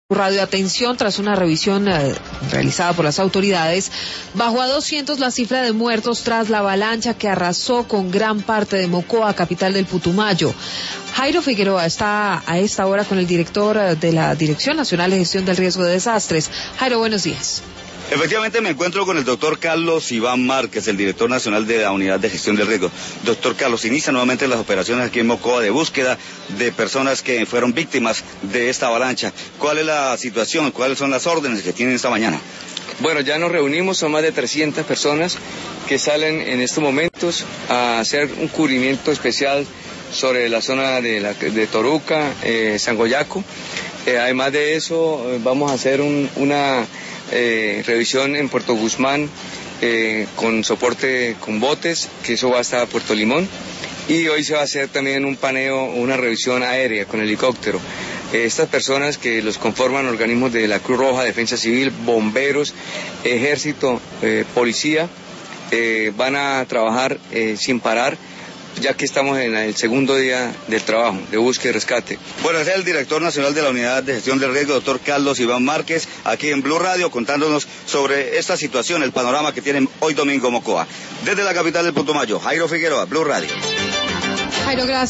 Radio Atención, tras una revisión realizada por las autoridades, bajó a 200 la cifra de muertos tras la avalancha que arrasó con gran parte de Mocoa, capital del Putumayo. Jairo Figueroa está a esta hora con el director de la Dirección Nacional de Gestión del Riesgo de Desastres. Jairo, buenos días. Efectivamente me encuentro con el doctor Carlos Iván Márquez, el director nacional de la Unidad de Gestión del Riesgo. Doctor Carlos, inicia nuevamente las operaciones aquí en Mocoa de búsqueda de personas que fueron víctimas de esta avalancha. ¿Cuál es la situación? ¿Cuáles son las órdenes que tienen esta mañana? Bueno, ya nos reunimos, son más de 300 personas que salen en estos momentos a hacer un cubrimiento especial sobre la zona de Toruca, Sangoyaco. Además de eso, vamos a hacer una revisión en Puerto Guzmán con soporte con botes, que eso va hasta Puerto Limón, y hoy se va a hacer también un paneo, una revisión aérea con helicóptero. Estas personas que los conforman organismos de la Cruz Roja, Defensa Civil, bomberos, ejército, policía, van a trabajar sin parar, ya que estamos en el segundo día del trabajo de búsqueda y rescate. Bueno, ese es el director nacional de la Unidad de Gestión del Riesgo, doctor Carlos Iván Márquez, aquí en Blue Radio, contándonos sobre esta situación, el panorama que tienen hoy domingo Mocoa. Desde la capital del Putumayo, Jairo Figueroa, Blue Radio. Jairo, gracias.